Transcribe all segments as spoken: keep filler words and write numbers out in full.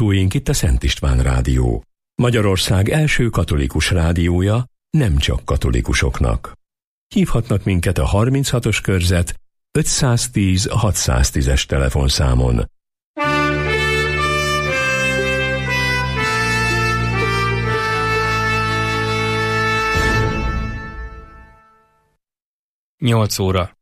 hallgatóink, itt a Szent István Rádió. Magyarország első katolikus rádiója, nem csak katolikusoknak. Hívhatnak minket a harminchatos körzet ötszáztíz hatszáztízes telefonszámon. nyolc óra.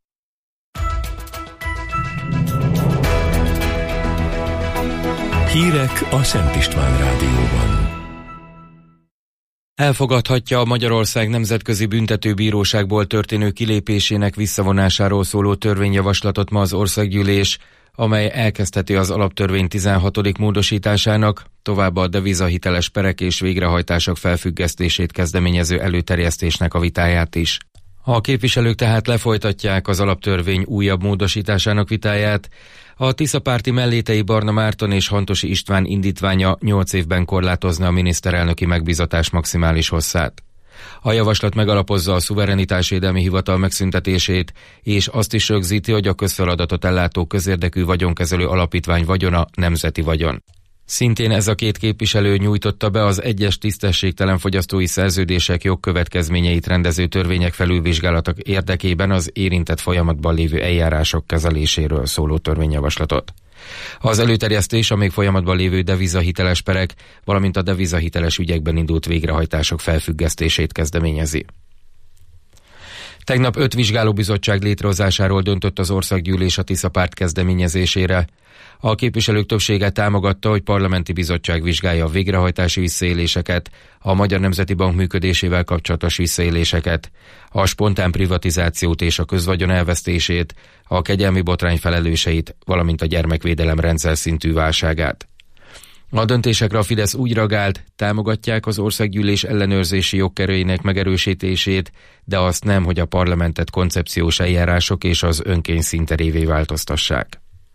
Hírek a Szent István Rádióban. Elfogadhatja a Magyarország Nemzetközi Büntetőbíróságból történő kilépésének visszavonásáról szóló törvényjavaslatot ma az országgyűlés, amely elkezdheti az alaptörvény tizenhatodik módosításának, továbbá a devizahiteles perek és végrehajtások felfüggesztését kezdeményező előterjesztésnek a vitáját is. A képviselők tehát lefolytatják az alaptörvény újabb módosításának vitáját. A Tisza-párti mellétei Barna Márton és Hantosi István indítványa nyolc évben korlátozna a miniszterelnöki megbízatás maximális hosszát. A javaslat megalapozza a szuverenitásvédelmi hivatal megszüntetését, és azt is rögzíti, hogy a közfeladatot ellátó közérdekű vagyonkezelő alapítvány vagyona nemzeti vagyon. Szintén ez a két képviselő nyújtotta be az egyes tisztességtelen fogyasztói szerződések jogkövetkezményeit rendező törvények felülvizsgálatok érdekében az érintett folyamatban lévő eljárások kezeléséről szóló törvényjavaslatot. Az előterjesztés a még folyamatban lévő devizahiteles perek, valamint a devizahiteles ügyekben indult végrehajtások felfüggesztését kezdeményezi. Tegnap öt vizsgálóbizottság létrehozásáról döntött az országgyűlés a Tisza-párt kezdeményezésére. A képviselők többsége támogatta, hogy parlamenti bizottság vizsgálja a végrehajtási visszaéléseket, a Magyar Nemzeti Bank működésével kapcsolatos visszaéléseket, a spontán privatizációt és a közvagyon elvesztését, a kegyelmi botrány felelőseit, valamint a gyermekvédelem rendszer szintű válságát. A döntésekre a Fidesz úgy reagált, támogatják az országgyűlés ellenőrzési jogköröinek megerősítését, de azt nem, hogy a parlamentet koncepciós eljárások és az önkényszín terévé változtassák.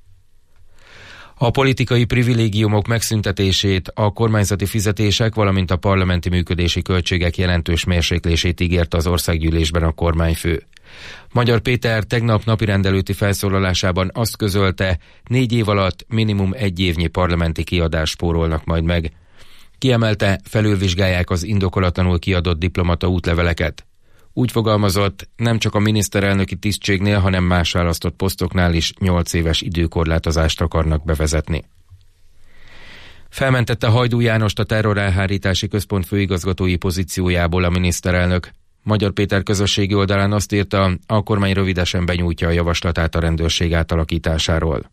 A politikai privilégiumok megszüntetését, a kormányzati fizetések, valamint a parlamenti működési költségek jelentős mérséklését ígérte az országgyűlésben a kormányfő. Magyar Péter tegnap napirendelőti felszólalásában azt közölte, négy év alatt minimum egy évnyi parlamenti kiadást spórolnak majd meg. Kiemelte, felülvizsgálják az indokolatlanul kiadott diplomata útleveleket. Úgy fogalmazott, nem csak a miniszterelnöki tisztségnél, hanem más választott posztoknál is nyolc éves időkorlátozást akarnak bevezetni. Felmentette Hajdú Jánost a terrorelhárítási központ főigazgatói pozíciójából a miniszterelnök. Magyar Péter közösségi oldalán azt írta, a kormány rövidesen benyújtja a javaslatát a rendőrség átalakításáról.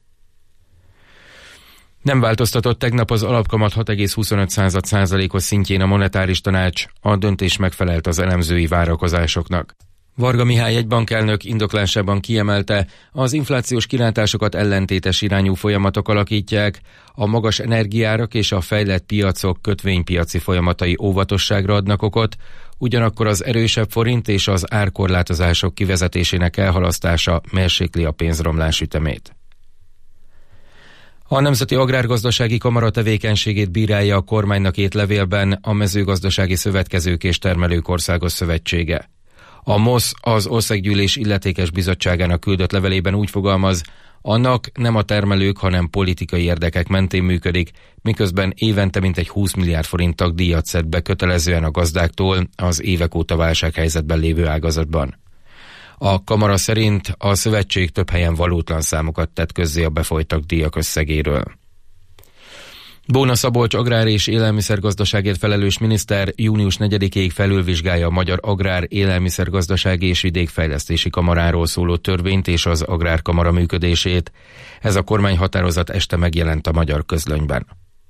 Nem változtatott tegnap az alapkamat hat egész huszonöt százalékos szintjén a monetáris tanács, a döntés megfelelt az elemzői várakozásoknak. Varga Mihály jegybankelnök indoklásában kiemelte, az inflációs kilátásokat ellentétes irányú folyamatok alakítják, a magas energiárak és a fejlett piacok kötvénypiaci folyamatai óvatosságra adnak okot, ugyanakkor az erősebb forint és az árkorlátozások kivezetésének elhalasztása mérsékli a pénzromlás ütemét. A Nemzeti Agrárgazdasági Kamara tevékenységét bírálja a kormánynak írt levélben a Mezőgazdasági Szövetkezők és Termelők Országos Szövetsége. A MOSZ az Országgyűlés illetékes bizottságának küldött levelében úgy fogalmaz, annak nem a termelők, hanem politikai érdekek mentén működik, miközben évente mintegy húsz milliárd forint tagdíjat szed be kötelezően a gazdáktól az évek óta válsághelyzetben lévő ágazatban. A kamara szerint a szövetség több helyen valótlan számokat tett közzé a befolyt tagdíjak összegéről. Bóna Szabolcs agrár- és élelmiszergazdaságért felelős miniszter június negyedikéig felülvizsgálja a Magyar Agrár, Élelmiszergazdasági és Vidékfejlesztési Kamaráról szóló törvényt és az Agrárkamara működését. Ez a kormányhatározat este megjelent a Magyar Közlönyben.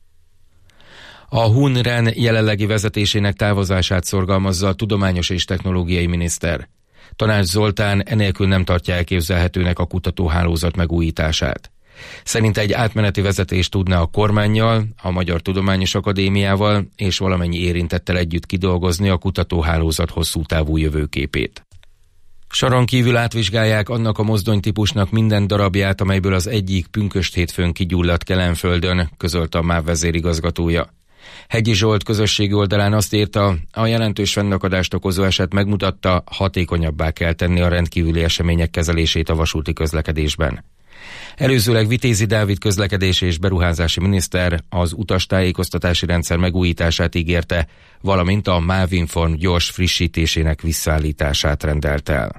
A Hun-Ren jelenlegi vezetésének távozását szorgalmazza a tudományos és technológiai miniszter. Tanács Zoltán enélkül nem tartja elképzelhetőnek a kutatóhálózat megújítását. Szerinte egy átmeneti vezetés tudna a kormánnyal, a Magyar Tudományos Akadémiával és valamennyi érintettel együtt kidolgozni a kutatóhálózat hosszú távú jövőképét. Soron kívül átvizsgálják annak a mozdonytípusnak minden darabját, amelyből az egyik pünkösd hétfőn kigyulladt Kelenföldön, közölte a MÁV vezérigazgatója. Hegyi Zsolt közösségi oldalán azt írta, a jelentős fennakadást okozó eset megmutatta, hatékonyabbá kell tenni a rendkívüli események kezelését a vasúti közlekedésben. Előzőleg Vitézi Dávid közlekedési és beruházási miniszter az utastájékoztatási rendszer megújítását ígérte, valamint a MÁV-Inform gyors frissítésének visszaállítását rendelt el.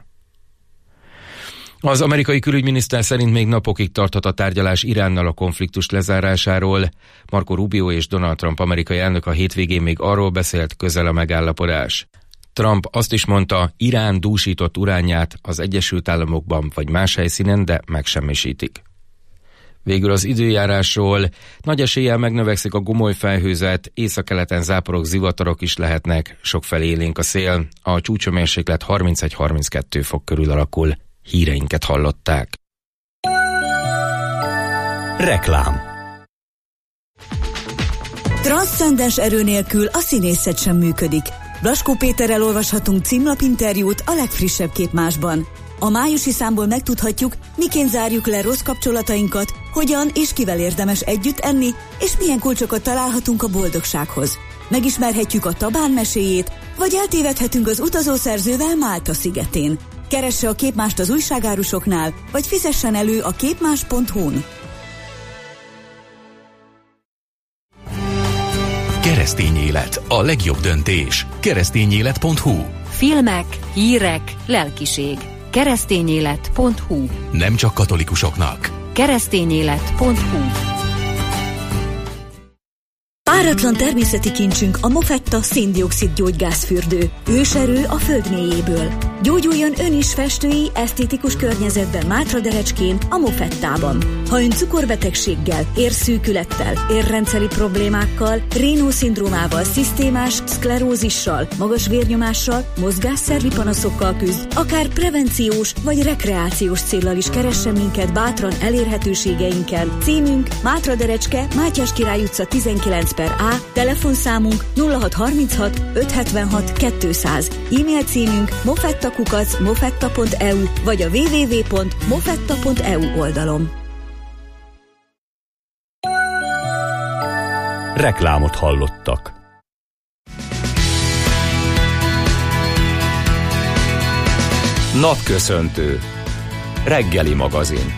Az amerikai külügyminiszter szerint még napokig tarthat a tárgyalás Iránnal a konfliktus lezárásáról. Marco Rubio és Donald Trump amerikai elnök a hétvégén még arról beszélt, közel a megállapodás. Trump azt is mondta, Irán dúsított uránját az Egyesült Államokban vagy más helyszínen, de megsemmisítik. Végül az időjárásról. Nagy eséllyel megnövekszik a gomoly felhőzet, északkeleten záporok, zivatarok is lehetnek, sokfelé élénk a szél. A csúcshőmérséklet harmincegy-harminckettő fok körül alakul. Híreinket hallották. Reklám. Transzcendens erő nélkül a színészet sem működik. Blaskó Péterrel olvashatunk címlapinterjút a legfrissebb képmásban. A májusi számból megtudhatjuk, miként zárjuk le rossz kapcsolatainkat, hogyan és kivel érdemes együtt enni, és milyen kulcsokat találhatunk a boldogsághoz. Megismerhetjük a Tabán meséjét, vagy eltévedhetünk az utazószerzővel Málta szigetén. Keresse a képmást az újságárusoknál, vagy fizessen elő a képmás pont hu-n. Keresztény élet, a legjobb döntés. keresztényélet pont hu. Filmek, hírek, lelkiség. keresztényélet pont hu. Nem csak katolikusoknak. keresztényélet pont hu. Páratlan természeti kincsünk a Mofetta széndioxid gyógygázfürdő. Őserő a föld mélyéből. Gyógyuljon ön is festői, esztétikus környezetben Mátraderecskén, a Mofettában. Ha ön cukorbetegséggel, érszűkülettel, érrendszeri problémákkal, Raynaud-szindrómával, szisztémás szklerózissal, magas vérnyomással, mozgásszervi panaszokkal küzd, akár prevenciós vagy rekreációs céllal is keressen minket bátran elérhetőségeinken. Címünk Mátraderecske, Mátyás Király utca tizenkilenc per A, telefonszámunk nulla hat harminchat ötszázhetvenhat kétszáz, e-mail címünk mofettakukac mofetta pont e u vagy a double-u double-u double-u pont mofetta pont e u oldalon. Reklámot hallottak. Napköszöntő. Reggeli magazin.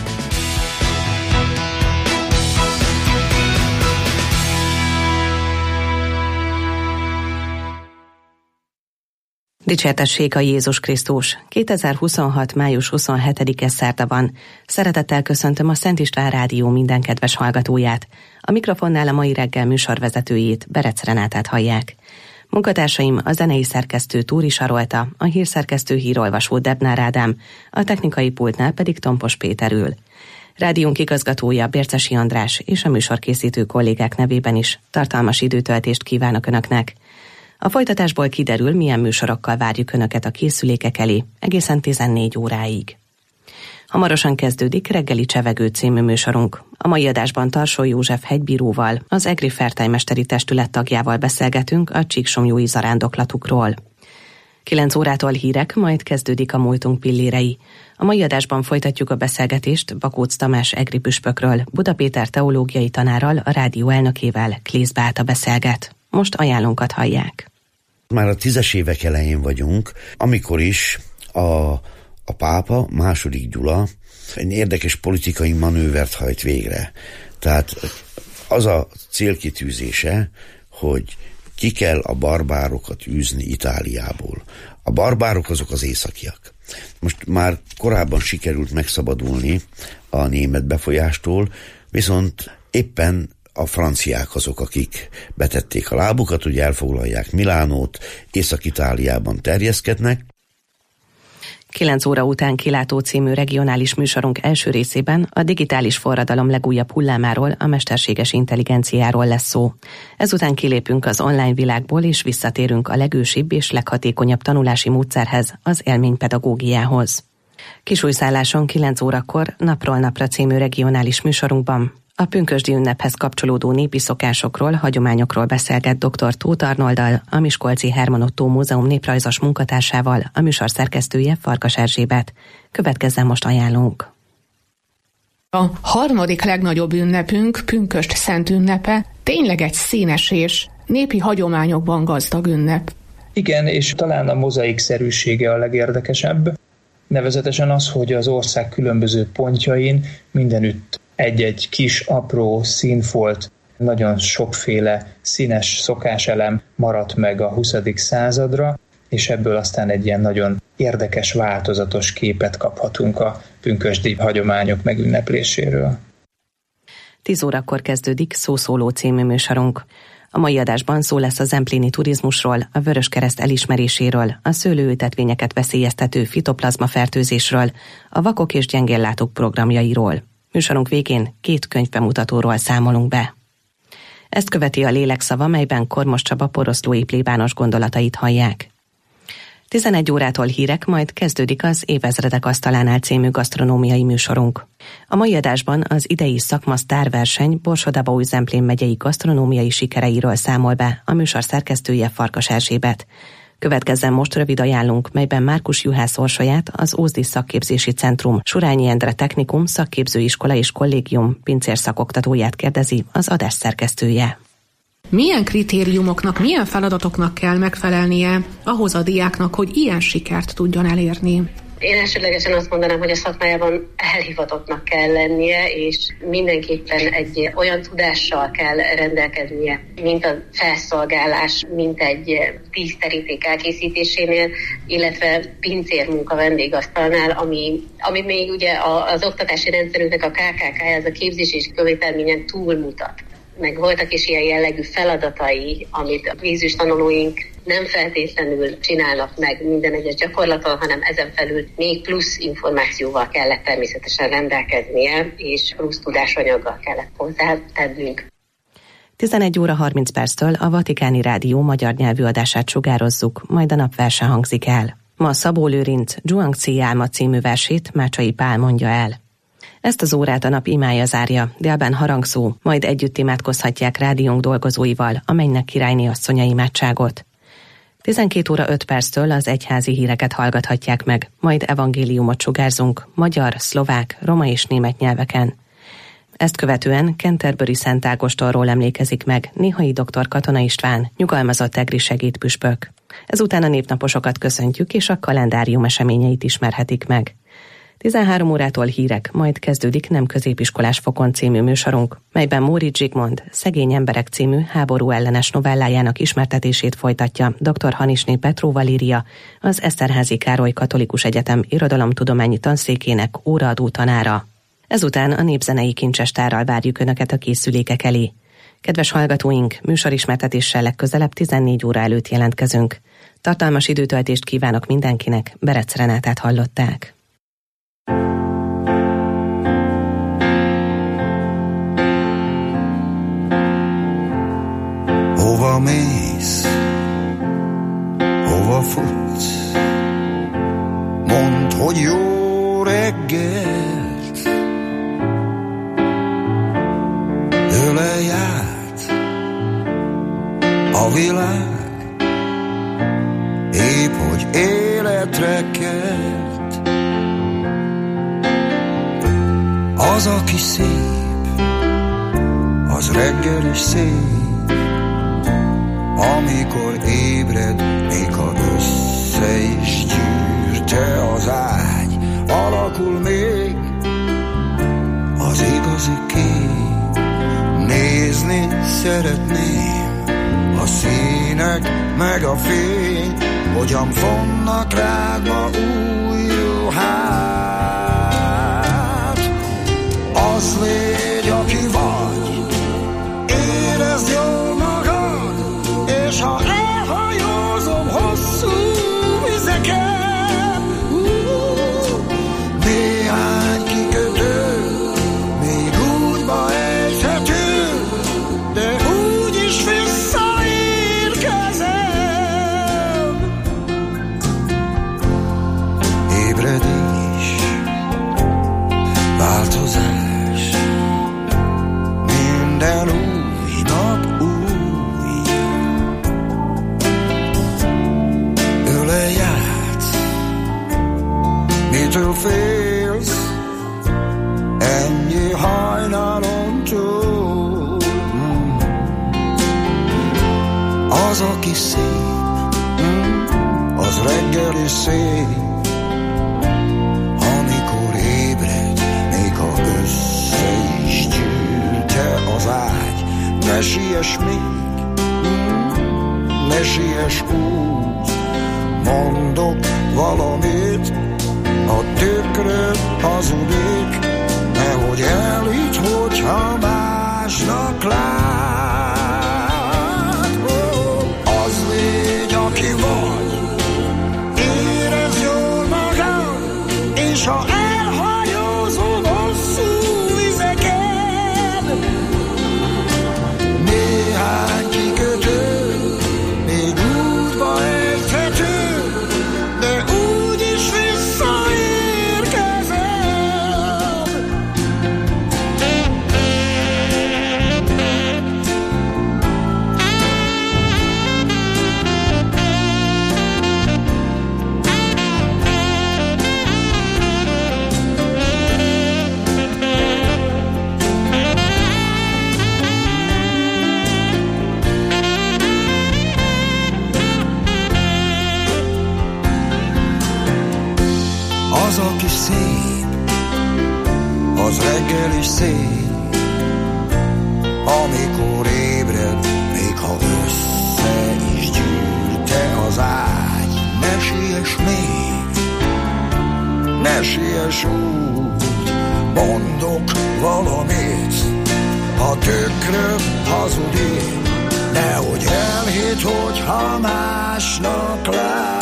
Dicsértessék a Jézus Krisztus! kétezer-huszonhat. május huszonhetedike szerda van. Szeretettel köszöntöm a Szent István Rádió minden kedves hallgatóját. A mikrofonnál a mai reggel műsorvezetőjét, Berec Renátát hallják. Munkatársaim a zenei szerkesztő Túri Sarolta, a hírszerkesztő hírolvasó Debnár Ádám, a technikai pultnál pedig Tompos Péter ül. Rádiónk igazgatója Bércesi András és a műsorkészítő kollégák nevében is tartalmas időtöltést kívánok Önöknek. A folytatásból kiderül, milyen műsorokkal várjuk Önöket a készülékek elé, egészen tizennégy óráig. Hamarosan kezdődik Reggeli Csevegő című műsorunk. A mai adásban Tarsó József hegybíróval, az Egri Fertőmesteri Testület tagjával beszélgetünk a csíksomlyói zarándoklatukról. kilenc órától hírek, majd kezdődik a múltunk pillérei. A mai adásban folytatjuk a beszélgetést Bakóc Tamás egri püspökről, Buda Péter teológiai tanárral, a rádió elnökével, Klész Beáta beszélget. Most ajánlónkat hallják. Már a tízes évek elején vagyunk, amikor is a, a pápa, második Gyula egy érdekes politikai manővert hajt végre. Tehát az a célkitűzése, hogy ki kell a barbárokat űzni Itáliából. A barbárok azok az északiak. Most már korábban sikerült megszabadulni a német befolyástól, viszont éppen a franciák azok, akik betették a lábukat, hogy elfoglalják Milánót, Észak-Itáliában terjeszkednek. kilenc óra után Kilátó című regionális műsorunk első részében a digitális forradalom legújabb hullámáról, a mesterséges intelligenciáról lesz szó. Ezután kilépünk az online világból és visszatérünk a legősibb és leghatékonyabb tanulási módszerhez, az élménypedagógiához. Kisújszálláson kilenc órakor Napról napra című regionális műsorunkban a pünkösdi ünnephez kapcsolódó népi szokásokról, hagyományokról beszélget dr. Tóth Arnolddal, a Miskolci Herman Ottó Múzeum néprajzos munkatársával, a műsor szerkesztője Farkas Erzsébet. Következzen most ajánlónk. A harmadik legnagyobb ünnepünk, pünkösd szent ünnepe, tényleg egy színes és népi hagyományokban gazdag ünnep. Igen, és talán a mozaikszerűsége a legérdekesebb. Nevezetesen az, hogy az ország különböző pontjain mindenütt egy-egy kis, apró színfolt, nagyon sokféle színes szokáselem maradt meg a huszadik századra, és ebből aztán egy ilyen nagyon érdekes, változatos képet kaphatunk a pünkösdi hagyományok megünnepléséről. tíz órakor kezdődik Szószóló című műsorunk. A mai adásban szó lesz a zempléni turizmusról, a Vöröskereszt elismeréséről, a szőlőültetvényeket veszélyeztető fitoplazma fertőzésről, a vakok és gyengéllátók programjairól. Műsorunk végén két könyvbemutatóról számolunk be. Ezt követi a Lélekszava, melyben Kormos Csaba poroszlói plébános gondolatait hallják. tizenegy órától hírek, majd kezdődik az Évezredek asztalánál című gasztronómiai műsorunk. A mai adásban az idei szakma sztárverseny Borsod-Abaúj-Zemplén megyei gasztronómiai sikereiről számol be a műsor szerkesztője Farkas Erzsébet. Következzen most rövid ajánlunk, melyben Márkus Juhász Orsolyát, az Ózdi Szakképzési Centrum Surányi Endre Technikum Szakképzőiskola és Kollégium pincérszakoktatóját kérdezi az adás szerkesztője. Milyen kritériumoknak, milyen feladatoknak kell megfelelnie ahhoz a diáknak, hogy ilyen sikert tudjon elérni? Én elsődlegesen azt mondanám, hogy a szakmájában elhivatottnak kell lennie, és mindenképpen egy olyan tudással kell rendelkeznie, mint a felszolgálás, mint egy tízteríték elkészítésénél, illetve pincérmunka vendégasztalnál, ami, ami még ugye az oktatási rendszerünknek a ká ká ká, ez a képzés és követelményen túlmutat. Meg voltak is ilyen jellegű feladatai, amit a vízüs tanulóink nem feltétlenül csinálnak meg minden egyes gyakorlaton, hanem ezen felül még plusz információval kellett természetesen rendelkeznie, és plusz tudásanyaggal kellett hozzátennünk. tizenegy óra harminc perctől a Vatikáni Rádió magyar nyelvű adását sugározzuk, majd a napverse hangzik el. Ma Szabó Lőrinc Zsuangci Álma című versét Mácsai Pál mondja el. Ezt az órát a nap imája zárja, délben harangszó, majd együtt imádkozhatják rádiónk dolgozóival a Mennynek királyné asszonya imádságot. tizenkét óra öt perctől az egyházi híreket hallgathatják meg, majd evangéliumot sugárzunk magyar, szlovák, roma és német nyelveken. Ezt követően Canterbury Szent Ágostonról emlékezik meg Néhai doktor Katona István, nyugalmazott egri segédpüspök. Ezután a névnaposokat köszöntjük, és a kalendárium eseményeit ismerhetik meg. tizenhárom órától hírek, majd kezdődik Nem középiskolás fokon című műsorunk, melyben Móricz Zsigmond Szegény emberek című háború ellenes novellájának ismertetését folytatja dr. Hanisné Petró Valéria, az Eszterházy Károly Katolikus Egyetem irodalomtudományi tanszékének óraadó tanára. Ezután a népzenei kincsestárral várjuk Önöket a készülékek elé. Kedves hallgatóink, műsorismertetéssel legközelebb tizennégy óra előtt jelentkezünk. Tartalmas időtöltést kívánok mindenkinek, Berec Renátát hallották. Hova mész? Hova futsz? Mondd, hogy jó reggelt. Ölelj át a világ, épp hogy életre kelt. Az, aki szép, az reggel is szép, amikor ébred, még ha össze is gyűrte az ágy, alakul még az igazi kép. Nézni szeretném a színek meg a fény, hogyan fonnak rád ma új ruhát. Az légy, aki vagy, érezd jól magad, és ha elhajózom hosszú vizeken, uh, néhány kikötő még útba ejthető, de úgyis visszaérkezem. Ébredés, változás, minden új nap új. Ölelj át, mitől félsz, ennyi hajnalon túl. Mm. Az, aki szép, mm, az reggel is szép, ne siess még, ne siess úgy, mondok valamit, a tükröd hazudik, nehogy elhidd, hogyha másnak lát. Az légy, aki vagy, érezd jól magad, és ha elhajózol hosszú vizeken, néhány kikötő még útba ejthető, de úgyis visszaérkezem. Az a kis szép, az reggel is szép, amikor ébred, még ha össze is gyűrte az ágy. Ne siess még, ne siess úgy, mondok valamit, a tükröd hazudik, nehogy elhidd, hogyha másnak lát.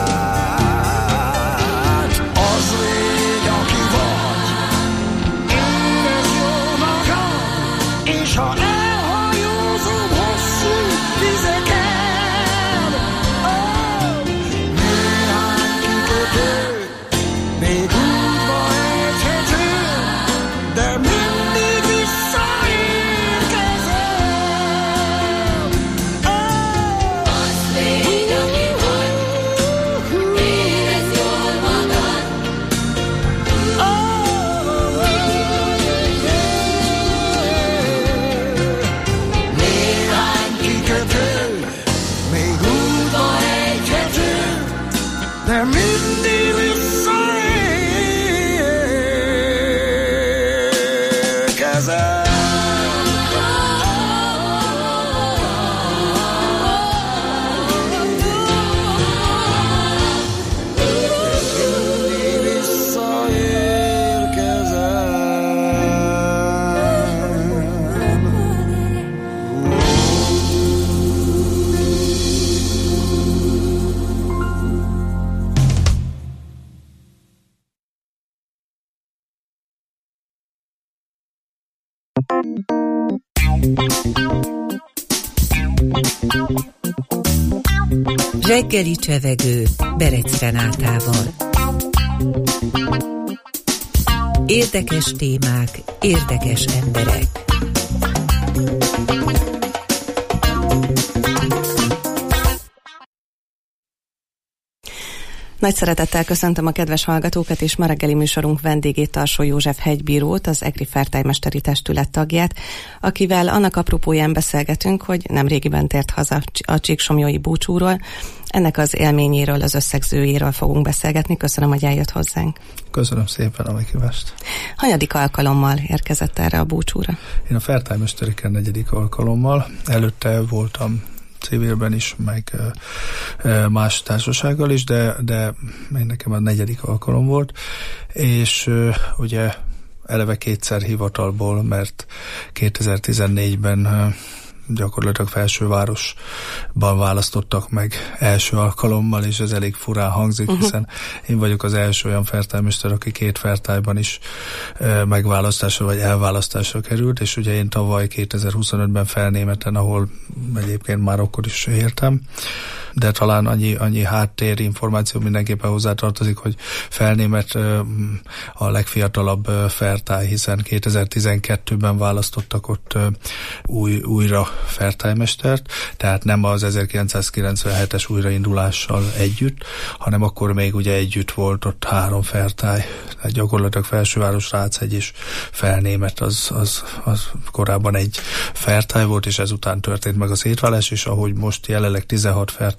Az légy, aki vagy, érezd jól magad, és ha elhajózom hosszú vizeken, oh, néhány kikötő még útba ejthető, de mindig visszaérkezem. Oh, az légy, aki vagy, érezd jól magad. Néhány kikötő még útba ejthető, de mindig visszaérkezem. Mindig Reggeli csevegő Berec Renátával. Érdekes témák, érdekes emberek. Nagy szeretettel köszöntöm a kedves hallgatókat, és ma reggeli műsorunk vendégét, Tarsó József hegybírót, az EGRI Fertály-mesteri testület tagját, akivel annak apropóján beszélgetünk, hogy nemrégiben tért haza a csíksomlyói búcsúról. Ennek az élményéről, az összegzőjéről fogunk beszélgetni. Köszönöm, hogy eljött hozzánk. Köszönöm szépen a meghívást. Hanyadik alkalommal érkezett erre a búcsúra? Én a Fertály-mesteriken negyedik alkalommal. Előtte voltam civilben is, meg más társasággal is, de, de én nekem a negyedik alkalom volt, és ugye eleve kétszer hivatalból, mert kétezer-tizennégyben gyakorlatilag felsővárosban választottak meg első alkalommal, és ez elég furán hangzik, uh-huh. hiszen én vagyok az első olyan fertálymester, aki két Fertályban is e, megválasztásra vagy elválasztásra került, és ugye én tavaly kétezer-huszonötben Felnémeten, ahol egyébként már akkor is értem, de talán annyi, annyi háttér információ mindenképpen hozzátartozik, hogy Felnémet a legfiatalabb Fertály, hiszen kétezer-tizenkettőben választottak ott új, újra fertálymestert, tehát nem az ezerkilencszázkilencvenhetes újraindulással együtt, hanem akkor még ugye együtt volt ott három Fertály, tehát gyakorlatilag Felsőváros, Ráchegy és Felnémet az, az, az korábban egy Fertály volt, és ezután történt meg a szétválás, és ahogy most jelenleg tizenhat Fertály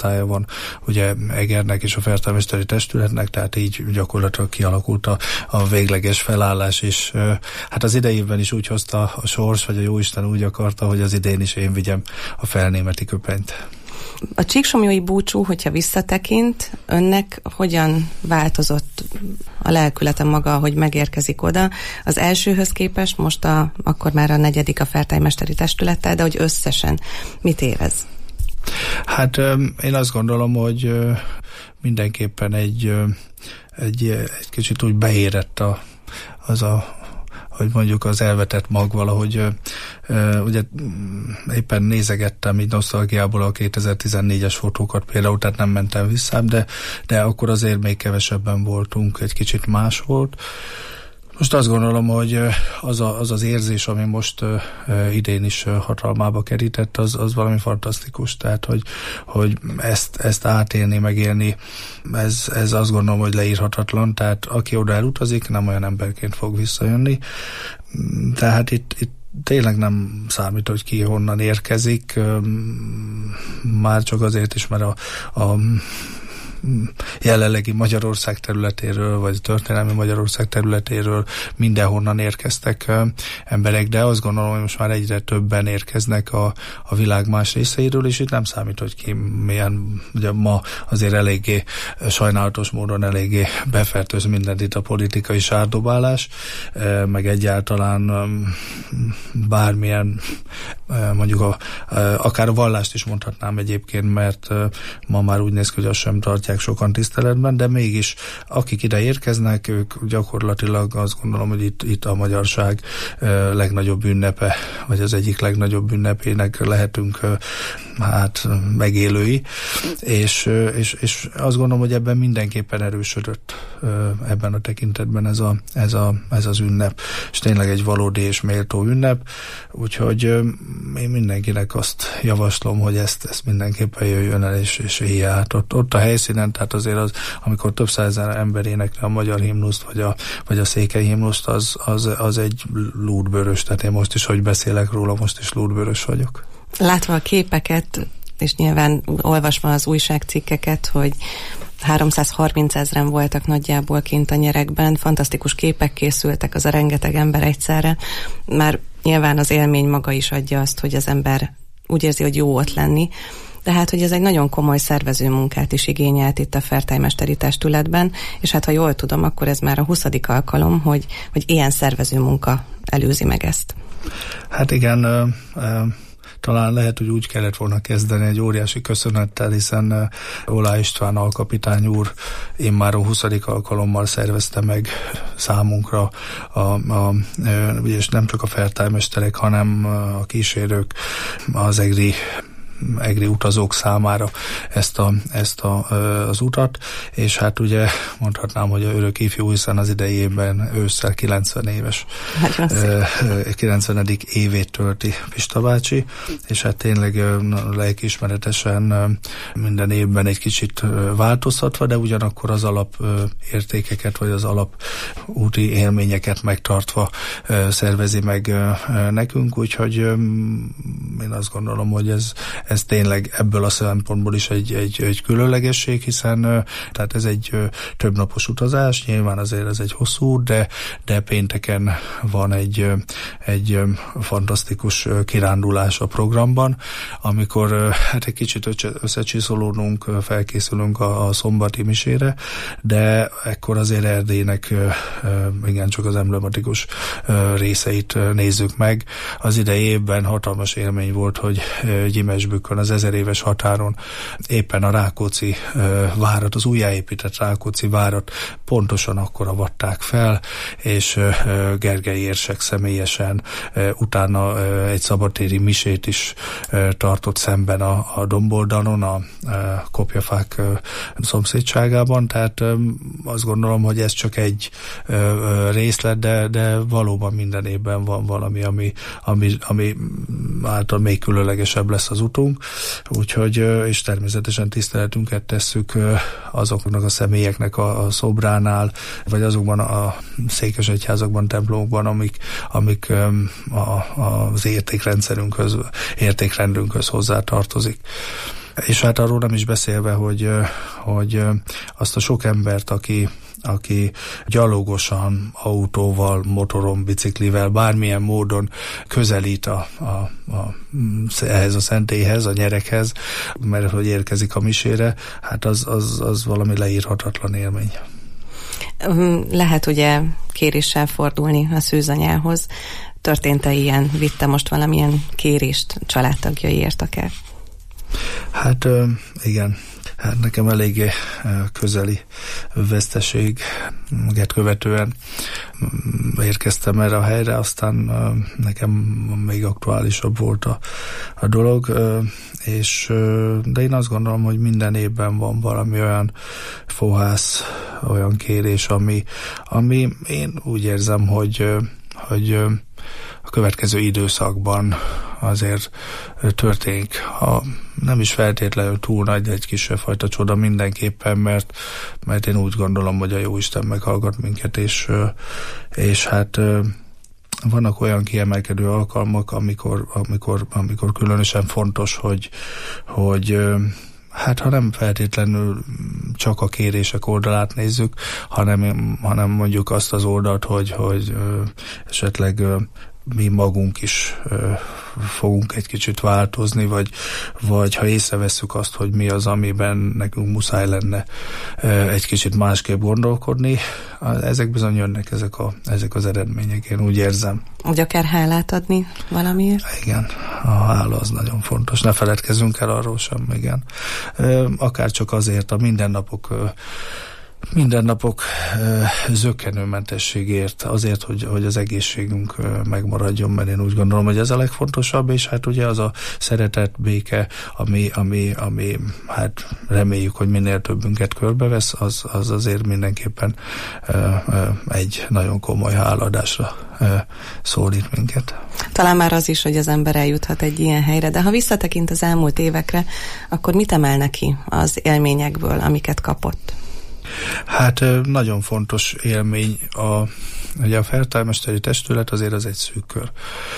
feladatatája van ugye Egernek és a Fertőmesteri Testületnek, tehát így gyakorlatilag kialakult a, a végleges felállás, és hát az idejében is úgy hozta a sors, vagy a jóisten úgy akarta, hogy az idén is én vigyem a felnémeti köpenyt. A csíksomlyói búcsú, hogyha visszatekint, önnek hogyan változott a lelkülete maga, hogy megérkezik oda? Az elsőhöz képest, most a, akkor már a negyedik a Fertőmesteri Testülettel, de hogy összesen mit érez? Hát én azt gondolom, hogy mindenképpen egy, egy, egy kicsit úgy beérett a, az a hogy mondjuk az elvetett mag valahogy, uh, ugye éppen nézegettem így nosztalgiából a kétezer-tizennégyes fotókat például, tehát nem mentem vissza, de, de akkor azért még kevesebben voltunk, egy kicsit más volt. Most azt gondolom, hogy az a, az, az érzés, ami most uh, idén is hatalmába kerített, az, az valami fantasztikus. Tehát, hogy, hogy ezt, ezt átélni, megélni, ez, ez azt gondolom, hogy leírhatatlan. Tehát aki oda elutazik, nem olyan emberként fog visszajönni. Tehát itt, itt tényleg nem számít, hogy ki honnan érkezik. Már csak azért is, mert a, a jelenlegi Magyarország területéről, vagy történelmi Magyarország területéről mindenhonnan érkeztek emberek, de azt gondolom, hogy most már egyre többen érkeznek a, a világ más részeiről, és itt nem számít, hogy ki milyen, ugye ma azért eléggé sajnálatos módon eléggé befertőz mindent itt a politikai sárdobálás, meg egyáltalán bármilyen, mondjuk a, akár a vallást is mondhatnám egyébként, mert ma már úgy néz ki, hogy azt sem tartják sokan tiszteletben, de mégis akik ide érkeznek, ők gyakorlatilag azt gondolom, hogy itt, itt a magyarság legnagyobb ünnepe, vagy az egyik legnagyobb ünnepének lehetünk hát megélői, és, és, és azt gondolom, hogy ebben mindenképpen erősödött ebben a tekintetben ez, a, ez, a, ez az ünnep, és tényleg egy valódi és méltó ünnep, úgyhogy én mindenkinek azt javaslom, hogy ezt, ezt mindenképpen jöjjön el, és, és élje át ott, ott a helyszínen, tehát azért az, amikor több százezer ember énekli a magyar himnuszt, vagy a, vagy a székely himnuszt, az, az, az egy lúdbőrös, tehát én most is, hogy beszélek róla, most is lúdbőrös vagyok. Látva a képeket, és nyilván olvasva az újságcikkeket, hogy háromszázharminc ezren voltak nagyjából kint a nyerekben, fantasztikus képek készültek, az a rengeteg ember egyszerre. Már nyilván az élmény maga is adja azt, hogy az ember úgy érzi, hogy jó ott lenni, de hát, hogy ez egy nagyon komoly szervező munkát is igényelt itt a Fertőmesteri Testületben, és hát ha jól tudom, akkor ez már a huszadik alkalom, hogy, hogy ilyen szervező munka előzi meg ezt. Hát igen, ö, ö, talán lehet, hogy úgy kellett volna kezdeni egy óriási köszönettel, hiszen ö, Olá István alkapitány úr immár a huszadik alkalommal szervezte meg számunkra, a, a, ö, és nem csak a fertőmesterek, hanem a kísérők, az egri egri utazók számára ezt, a, ezt a, az utat, és hát ugye mondhatnám, hogy a örök ifjú, hiszen az idejében ősszel kilencven éves kilencvenedik évét tölti Pista bácsi, és hát tényleg lelkiismeretesen minden évben egy kicsit változtatva, de ugyanakkor az alap értékeket, vagy az alap úti élményeket megtartva szervezi meg nekünk, úgyhogy én azt gondolom, hogy ez ez tényleg ebből a szempontból is egy, egy, egy különlegesség, hiszen tehát ez egy többnapos utazás, nyilván azért ez egy hosszú út, de, de pénteken van egy, egy fantasztikus kirándulás a programban, amikor hát egy kicsit összecsiszolódunk, felkészülünk a, a szombati misére, de ekkor azért Erdélynek igen csak az emblematikus részeit nézzük meg. Az idei évben hatalmas élmény volt, hogy Gyimesbükkön, az ezer éves határon éppen a Rákóczi várat, az újjáépített Rákóczi várat pontosan akkor avatták fel, és Gergely érsek személyesen utána egy szabadtéri misét is tartott szemben a, a domboldalon, a, a kopjafák szomszédságában, tehát azt gondolom, hogy ez csak egy részlet, de, de valóban minden évben van valami, ami, ami, ami által még különlegesebb lesz az utunk, úgyhogy, és természetesen tiszteletünket tesszük azoknak a személyeknek a, a szobránál, vagy azokban a székesegyházakban, templomokban, amik, amik a, az értékrendszerünkhöz, értékrendünkhöz hozzá tartozik. És hát arról nem is beszélve, hogy, hogy azt a sok embert, aki aki gyalogosan, autóval, motoron, biciklivel, bármilyen módon közelít a, a, a, ehhez a szentélyhez, a nyerekhez, mert hogy érkezik a misére, hát az, az, az valami leírhatatlan élmény. Lehet ugye kéréssel fordulni a szűzanyához. Történt-e ilyen? Vitte most valamilyen kérést családtagjaiért akár? Hát igen. Hát nekem eléggé közeli veszteséget követően érkeztem erre a helyre, aztán nekem még aktuálisabb volt a, a dolog, és, de én azt gondolom, hogy minden évben van valami olyan fohász, olyan kérés, ami, ami én úgy érzem, hogy, hogy a következő időszakban azért történik, ha nem is feltétlenül túl nagy, de egy kisebb fajta csoda mindenképpen, mert, mert én úgy gondolom, hogy a Jóisten meghallgat minket, és, és hát vannak olyan kiemelkedő alkalmak, amikor, amikor, amikor különösen fontos, hogy, hogy hát ha nem feltétlenül csak a kérések oldalát nézzük, hanem, hanem mondjuk azt az oldalt, hogy, hogy esetleg mi magunk is ö, fogunk egy kicsit változni, vagy, vagy ha észrevesszük azt, hogy mi az, amiben nekünk muszáj lenne ö, egy kicsit másképp gondolkodni, ezek bizony jönnek, ezek, a, ezek az eredmények, én úgy érzem. Hogy akár hálát adni valamiért? Igen, a hála az nagyon fontos, ne feledkezzünk el arról sem, igen. Ö, akár csak azért a mindennapok ö, mindennapok zökkenőmentességért, azért, hogy, hogy az egészségünk megmaradjon, mert én úgy gondolom, hogy ez a legfontosabb, és hát ugye az a szeretet, béke, ami, ami, ami hát reméljük, hogy minél többünket körbevesz, az, az azért mindenképpen egy nagyon komoly hálaadásra szólít minket. Talán már az is, hogy az ember eljuthat egy ilyen helyre, de ha visszatekint az elmúlt évekre, akkor mit emel neki az élményekből, amiket kapott? Hát nagyon fontos élmény a, ugye a feltájmesteri testület azért az egy szűk kör.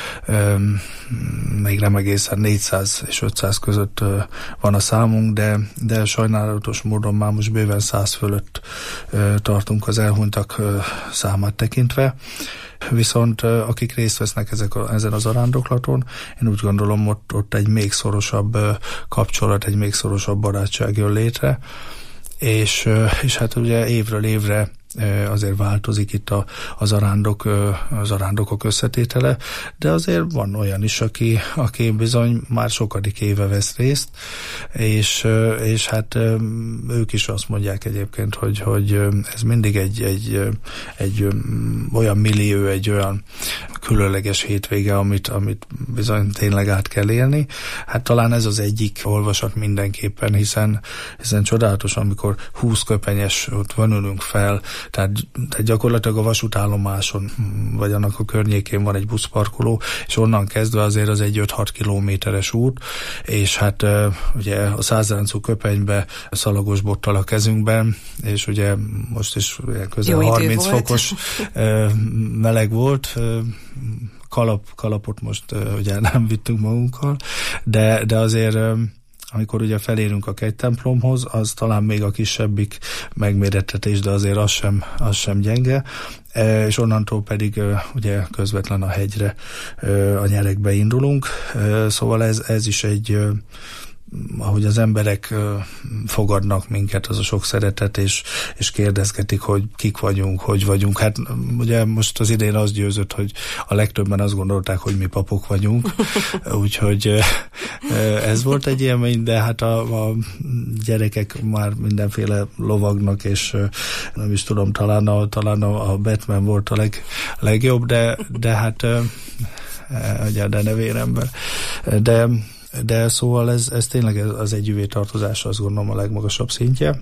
Még nem egészen négyszáz és ötszáz között van a számunk, de, de sajnálatos módon már most bőven száz fölött tartunk az elhunytak számát tekintve. Viszont akik részt vesznek ezek a, ezen az arándoklaton, én úgy gondolom, ott, ott egy még szorosabb kapcsolat, egy még szorosabb barátság jön létre, És, és hát ugye évről évre azért változik itt a, az, arándok, az arándokok összetétele, de azért van olyan is, aki, aki bizony már sokadik éve vesz részt, és, és hát ők is azt mondják egyébként, hogy, hogy ez mindig egy, egy, egy olyan millió, egy olyan különleges hétvége, amit, amit bizony tényleg át kell élni. Hát talán ez az egyik olvasat mindenképpen, hiszen, hiszen csodálatos, amikor húsz köpenyes ott vonulunk fel, tehát, tehát gyakorlatilag a vasútállomáson, vagy annak a környékén van egy buszparkoló, és onnan kezdve azért az egy öt-hat kilométeres út, és hát ugye a százráncú köpenybe szalagos bottal a kezünkben, és ugye most is közel harminc fokos meleg volt, kalap, kalapot most ugye nem vittünk magunkkal, de, de azért amikor ugye felérünk a kegytemplomhoz, az talán még a kisebbik megmérettetés, de azért az sem, az sem gyenge, e, és onnantól pedig e, ugye közvetlen a hegyre, e, a nyerekbe indulunk, e, szóval ez, ez is egy e, ahogy az emberek fogadnak minket, az a sok szeretet, és, és kérdezgetik, hogy kik vagyunk, hogy vagyunk. Hát ugye most az idén az győzött, hogy a legtöbben azt gondolták, hogy mi papok vagyunk, úgyhogy ez volt egy élmény, de hát a, a gyerekek már mindenféle lovagnak, és nem is tudom, talán a, talán a Batman volt a leg, legjobb, de, de hát ugye de nevéremben. De De szóval ez, ez tényleg az együvé tartozás, azt gondolom a legmagasabb szintje.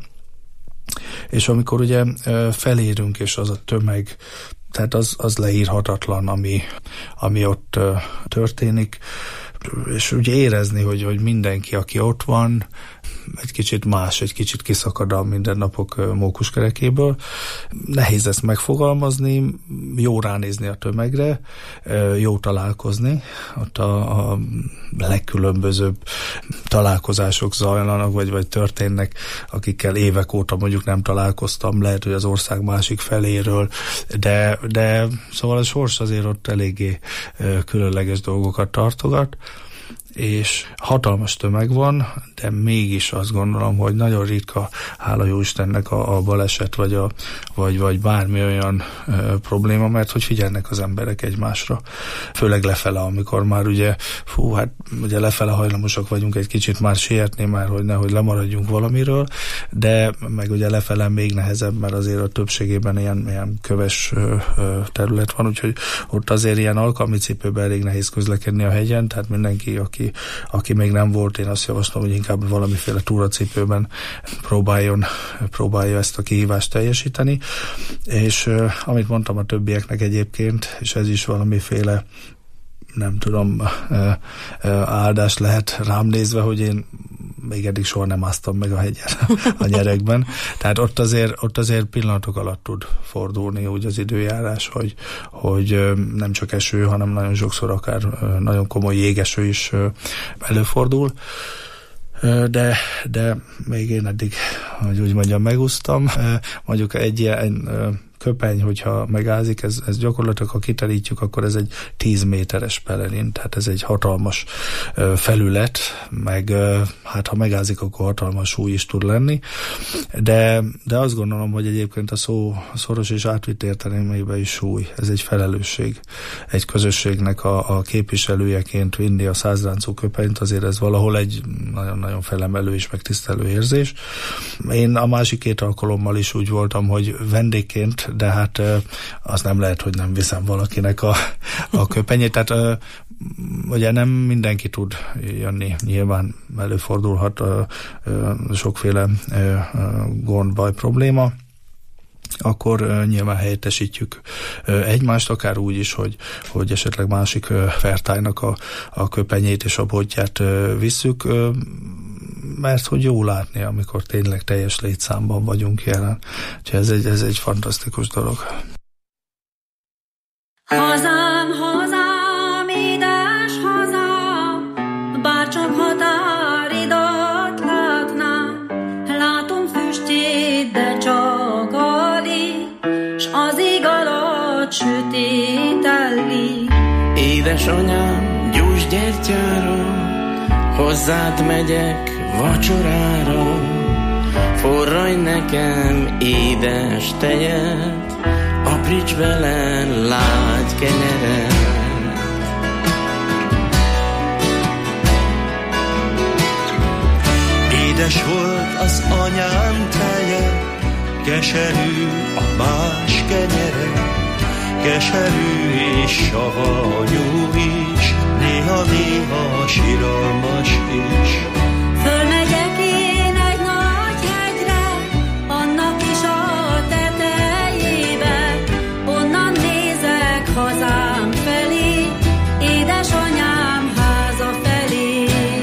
És amikor ugye felérünk, és az a tömeg, tehát az, az leírhatatlan, ami, ami ott történik. és úgy érezni, hogy, hogy mindenki, aki ott van, egy kicsit más, egy kicsit kiszakad a mindennapok mókuskerekéből. Nehéz ezt megfogalmazni, jó ránézni a tömegre, jó találkozni. Ott a, a legkülönbözőbb találkozások zajlanak, vagy, vagy történnek, akikkel évek óta mondjuk nem találkoztam, lehet, hogy az ország másik feléről, de, de szóval a sors azért ott eléggé különleges dolgokat tartogat, és hatalmas tömeg van, de mégis azt gondolom, hogy nagyon ritka, hála jó Istennek a, a baleset, vagy, a, vagy, vagy bármi olyan e, probléma, mert hogy figyelnek az emberek egymásra. Főleg lefele, amikor már ugye, fú, hát ugye lefele hajlamosak vagyunk egy kicsit már sietni, már hogy nehogy lemaradjunk valamiről, de meg ugye lefele még nehezebb, mert azért a többségében ilyen, ilyen köves ö, ö, terület van, úgyhogy ott azért ilyen alkalmi cipőben elég nehéz közlekedni a hegyen, tehát mindenki, aki aki még nem volt, én azt javaslom, hogy inkább valamiféle túracipőben próbáljon, próbálja ezt a kihívást teljesíteni, és uh, amit mondtam a többieknek egyébként, és ez is valamiféle nem tudom, uh, uh, áldás lehet rám nézve, hogy én még eddig soha nem másztam meg a hegyen a nyerekben. Tehát ott azért, ott azért pillanatok alatt tud fordulni úgy az időjárás, hogy, hogy nem csak eső, hanem nagyon sokszor akár nagyon komoly jégeső is előfordul. De, de még én eddig, hogy úgy mondjam, megúsztam. Mondjuk egy ilyen köpeny, hogyha megázik, ez, ez gyakorlatilag, ha kiterítjük, akkor ez egy tíz méteres pelerin, tehát ez egy hatalmas ö, felület, meg ö, hát ha megázik, akkor hatalmas súly is tud lenni, de, de azt gondolom, hogy egyébként a szó szoros és átvitt értelemében is súly, ez egy felelősség. Egy közösségnek a, a képviselőjeként vinni a százláncú köpenyt, azért ez valahol egy nagyon-nagyon felemelő és megtisztelő érzés. Én a másik két alkalommal is úgy voltam, hogy vendégként, de hát az nem lehet, hogy nem viszem valakinek a, a köpenyét. Tehát ugye nem mindenki tud jönni. Nyilván előfordulhat sokféle gond, baj, probléma. Akkor uh, nyilván helyettesítjük uh, egymást, akár úgy is, hogy, hogy esetleg másik uh, fertálynak a, a köpenyét és a botját uh, visszük, uh, mert hogy jó látni, amikor tényleg teljes létszámban vagyunk jelen. Úgyhogy ez egy, ez egy fantasztikus dolog. Hazám, hazám, édes hazám, bárcsak határidat látnám, látom füstjét, de csak alig, s az ég alatt sötétellik. Édesanyám, gyújts gyertyára, hozzád megyek vacsorára, forraj nekem édes tejet, apríts bele lágy kenyeret. Édes volt az anyám teje, keserű a más kenyere, keserű és savanyú is, néha-néha siralmas is. Fölmegyek én egy nagy hegyre, annak is a tetejébe, onnan nézek hazám felé, édesanyám háza felé.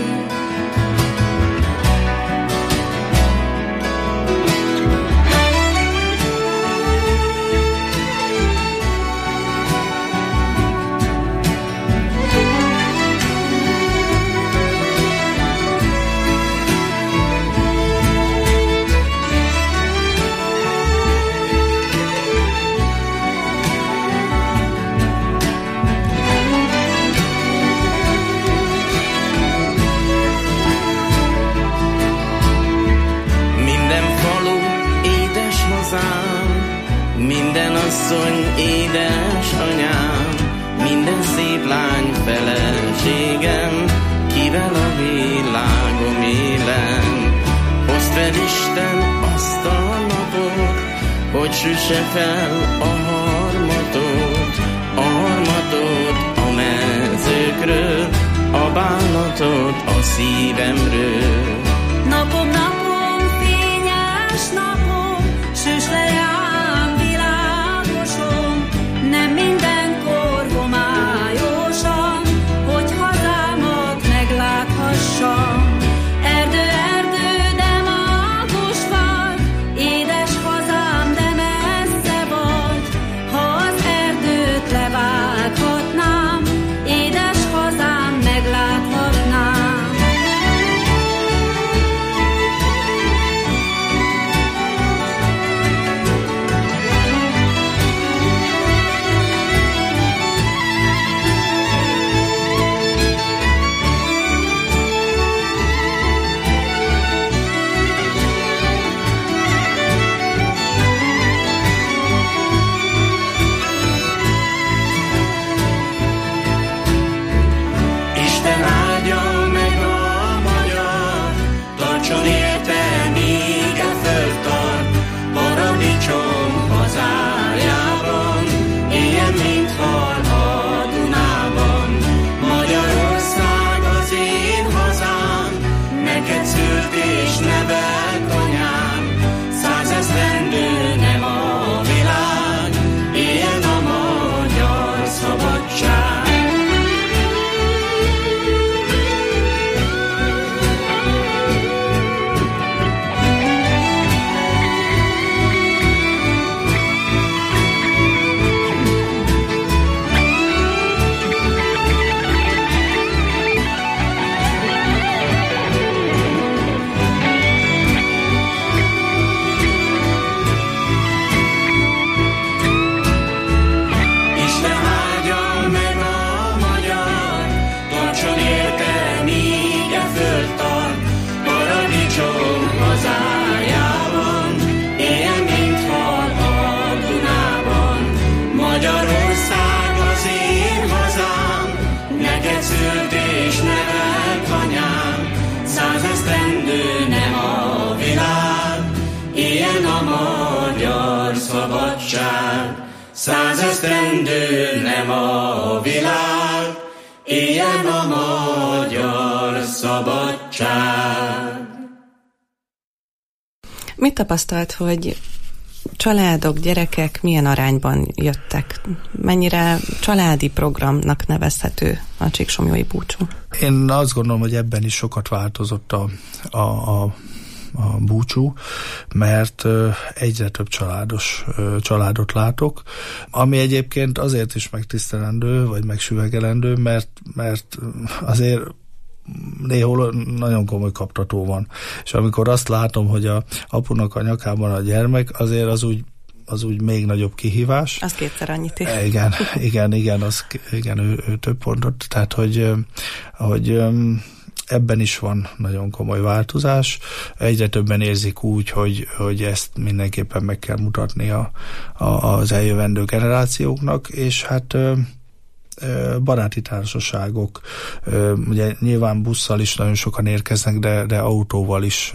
Minden asszony, édes anyám, minden szép lány feleségem, kivel a világom élem. Hozd fel Isten azt a napot, hogy süsse fel a harmatot, a harmatot a mezőkről, a bánatot a szívemről. Napom, napom, fényes napom, süss le rám világoson, nem mindenkor homályosan, hogy hazámat tartson érte, míg a föld tart, paradicsom hazájában, éljen, mint hal a Dunában. Magyarország az én hazám, neked szült és nevelt anyám, százesztendő nem a világ, éljen a magyar szabadság. Százesztendő nem a világ, éljen a magyar szabadság. Mit tapasztalt, hogy családok, gyerekek milyen arányban jöttek? Mennyire családi programnak nevezhető a csíksomlyói búcsú? Én azt gondolom, hogy ebben is sokat változott a, a, a a búcsú, mert egyre több családos családot látok, ami egyébként azért is megtisztelendő, vagy megsüvegelendő, mert, mert azért néhol nagyon komoly kaptató van. És amikor azt látom, hogy a apunak a nyakában a gyermek, azért az úgy az úgy még nagyobb kihívás. Az kétszer annyit is. Igen, igen, igen, az, igen ő, ő több pontot. Tehát, hogy, hogy ebben is van nagyon komoly változás. Egyre többen érzik úgy, hogy, hogy ezt mindenképpen meg kell mutatni a, a, az eljövendő generációknak, és hát baráti társaságok, ugye nyilván busszal is nagyon sokan érkeznek, de, de autóval is.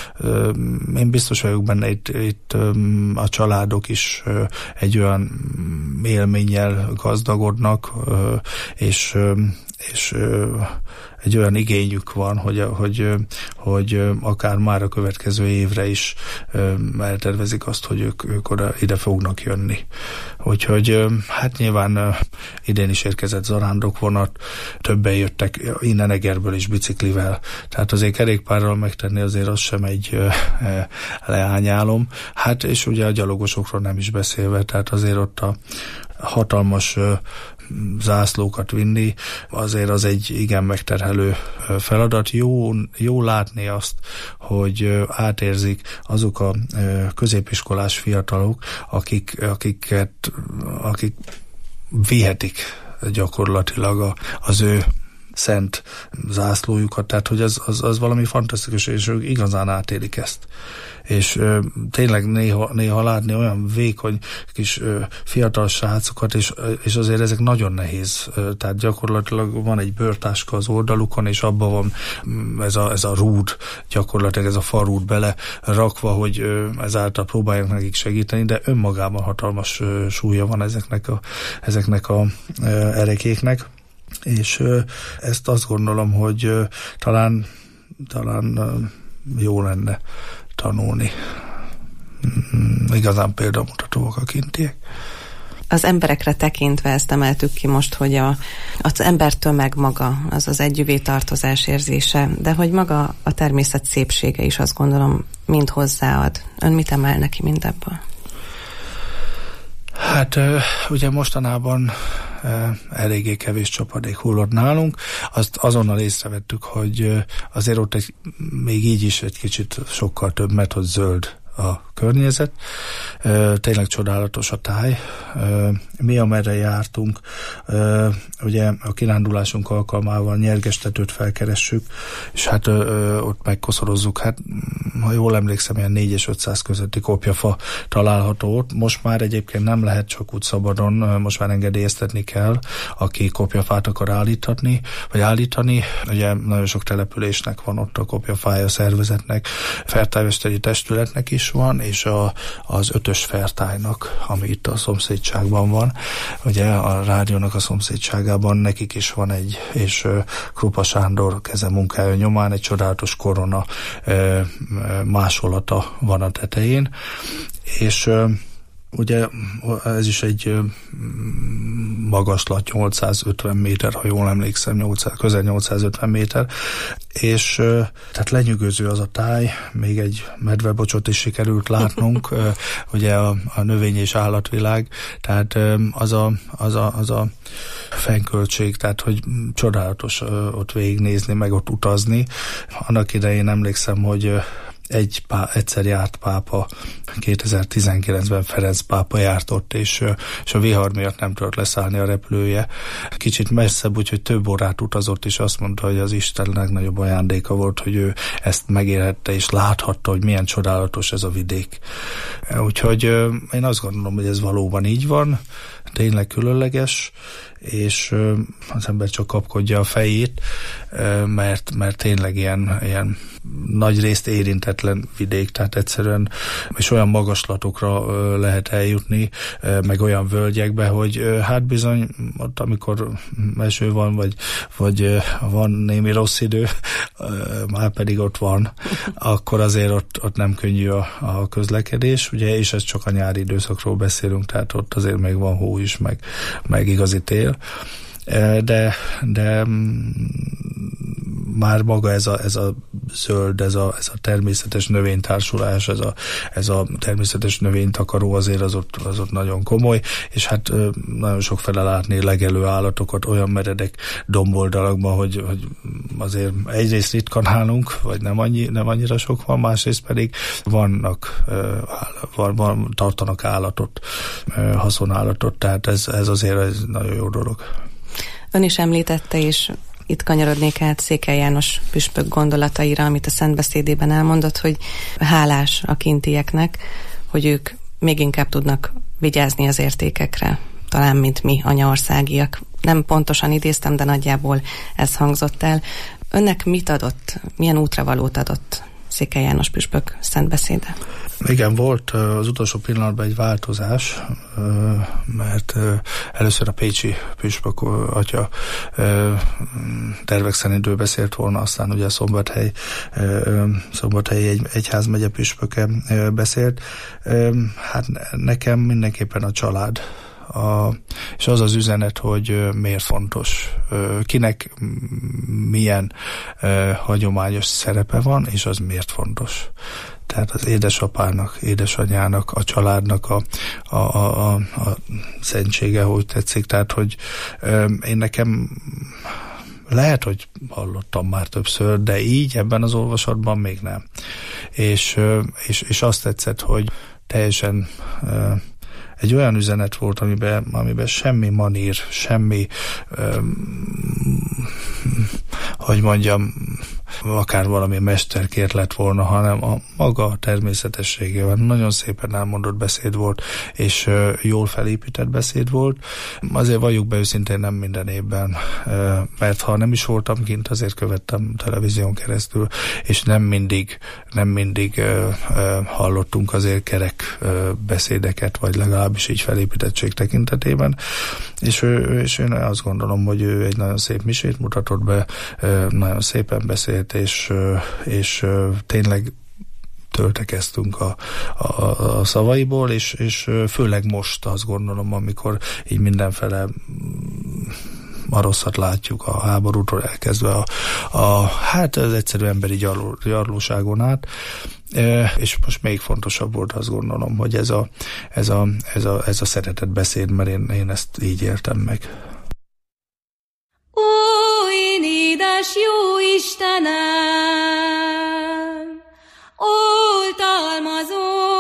Én biztos vagyok benne, itt, itt a családok is egy olyan élménnyel gazdagodnak, és, és egy olyan igényük van, hogy, hogy, hogy akár már a következő évre is eltervezik azt, hogy ők, ők oda, ide fognak jönni. Úgyhogy hát nyilván idén is érkezett zarándokvonat, többen jöttek innen Egerből is biciklivel, tehát azért kerékpárral megtenni azért az sem egy leányálom. Hát és ugye a gyalogosokról nem is beszélve, tehát azért ott a hatalmas zászlókat vinni, azért az egy igen megterhelő feladat. Jó, jó látni azt, hogy átérzik azok a középiskolás fiatalok, akik, akiket, akik vihetik gyakorlatilag a, az ő szent zászlójukat, tehát hogy az, az, az valami fantasztikus, és ők igazán átélik ezt. És ö, tényleg néha, néha látni olyan vékony kis ö, fiatal srácokat, és, és azért ezek nagyon nehéz. Ö, tehát gyakorlatilag van egy bőrtáska az oldalukon, és abban van ez a, ez a rúd, gyakorlatilag ez a farúd bele rakva, hogy ö, ezáltal próbálják nekik segíteni, de önmagában hatalmas ö, súlya van ezeknek a, ezeknek a ö, erekéknek. És ö, ezt azt gondolom, hogy ö, talán, talán ö, jó lenne tanulni. Mm, igazán példamutatóak a kintiek. Az emberekre tekintve ezt emeltük ki most, hogy a, az embertömeg maga, az az együvé tartozás érzése, de hogy maga a természet szépsége is, azt gondolom, mind hozzáad. Ön mit emel neki mindebből? Hát ugye mostanában eléggé kevés csapadék hullott nálunk. Azt azonnal észrevettük, hogy azért ott egy, még így is egy kicsit sokkal több, mert ott zöld a környezet. Tényleg csodálatos a táj. Mi, amerre jártunk, ugye a kirándulásunk alkalmával Nyergestetőt felkeressük, és hát ott megkoszorozzuk, hát ha jól emlékszem, ilyen négy és ötszáz közötti kopjafa található ott. Most már egyébként nem lehet csak úgy szabadon, most már engedélyeztetni kell, aki kopjafát akar állítani, vagy állítani. Ugye nagyon sok településnek van ott a kopjafája, szervezetnek, fertájmesteri testületnek is van, és a, az ötös fertájnak, ami itt a szomszédságban van, ugye a rádiónak a szomszédságában nekik is van egy, és Krupa Sándor kezemunkája nyomán egy csodálatos korona másolata van a tetején, és ugye ez is egy magaslat, nyolcszázötven méter, ha jól emlékszem, nyolcszáz, közel nyolcszázötven méter, és tehát lenyűgöző az a táj, még egy medvebocsot is sikerült látnunk, ugye a, a növény- és állatvilág, tehát az a, az a, az a fennköltség, tehát hogy csodálatos ott végignézni, meg ott utazni. Annak idején emlékszem, hogy Egy pá, egyszer járt pápa, kétezer-tizenkilencben Ferenc pápa járt ott, és, és a vihar miatt nem tudott leszállni a repülője. Kicsit messzebb, úgyhogy több órát utazott, és azt mondta, hogy az Isten legnagyobb ajándéka volt, hogy ő ezt megélhette, és láthatta, hogy milyen csodálatos ez a vidék. Úgyhogy én azt gondolom, hogy ez valóban így van, tényleg különleges, és az ember csak kapkodja a fejét, mert, mert tényleg ilyen, ilyen nagy részt érintetlen vidék, tehát egyszerűen, és olyan magaslatokra lehet eljutni, meg olyan völgyekbe, hogy hát bizony, ott amikor eső van, vagy, vagy van némi rossz idő, már pedig ott van, akkor azért ott, ott nem könnyű a, a közlekedés, ugye, és ez csak a nyári időszakról beszélünk, tehát ott azért még van hó is, meg, meg igazi tél. De, de már maga ez a, ez a zöld, ez a, ez a természetes növénytársulás, ez a, ez a természetes növénytakaró azért az ott, az ott nagyon komoly, és hát nagyon sok fele látni legelő állatokat olyan meredek domboldalakban, hogy, hogy azért egyrészt ritkán állunk, vagy nem, annyi, nem annyira sok van, másrészt pedig vannak, van, van, tartanak állatot, haszonállatot, tehát ez, ez azért ez nagyon jó dolog. Ön is említette, és itt kanyarodnék át Székely János püspök gondolataira, amit a szentbeszédében elmondott, hogy hálás a kintieknek, hogy ők még inkább tudnak vigyázni az értékekre, talán mint mi anyaországiak. Nem pontosan idéztem, de nagyjából ez hangzott el. Önnek mit adott, milyen útravalót adott Székely János püspök szentbeszéde? Igen, volt az utolsó pillanatban egy változás, mert először a pécsi püspök atya tervek szerint beszélt volna, aztán ugye a Szombathely, Szombathelyi egy, egyházmegye püspöke beszélt. Hát nekem mindenképpen a család, A, és az az üzenet, hogy miért fontos, kinek milyen uh, hagyományos szerepe van, és az miért fontos. Tehát az édesapának, édesanyának, a családnak a, a, a, a, a szentsége, hogy tetszik. Tehát, hogy um, én nekem lehet, hogy hallottam már többször, de így ebben az olvasatban még nem. És, és, és azt tetszett, hogy teljesen uh, egy olyan üzenet volt, amiben, amiben semmi manír, semmi, um, hogy mondjam, akár valami mesterkért lett volna, hanem a maga természetességével. Nagyon szépen elmondott beszéd volt, és uh, jól felépített beszéd volt. Azért valljuk be őszintén, nem minden évben, uh, mert ha nem is voltam kint, azért követtem televízión keresztül, és nem mindig, nem mindig uh, uh, hallottunk azért kerek uh, beszédeket, vagy legalábbis így felépítettség tekintetében. És, ő, és én azt gondolom, hogy ő egy nagyon szép misét mutatott be, uh, nagyon szépen beszélt, és, és tényleg töltekeztünk a, a, a szavaiból, és, és főleg most azt gondolom, amikor így mindenfele a rosszat látjuk, a háborútól elkezdve a, a hát az egyszerű emberi gyarló, gyarlóságon át, e, és most még fontosabb volt, azt gondolom, hogy ez a, ez a, ez a, ez a szeretett beszéd, mert én, én ezt így éltem meg. Édes jó Istenem, oltalmazó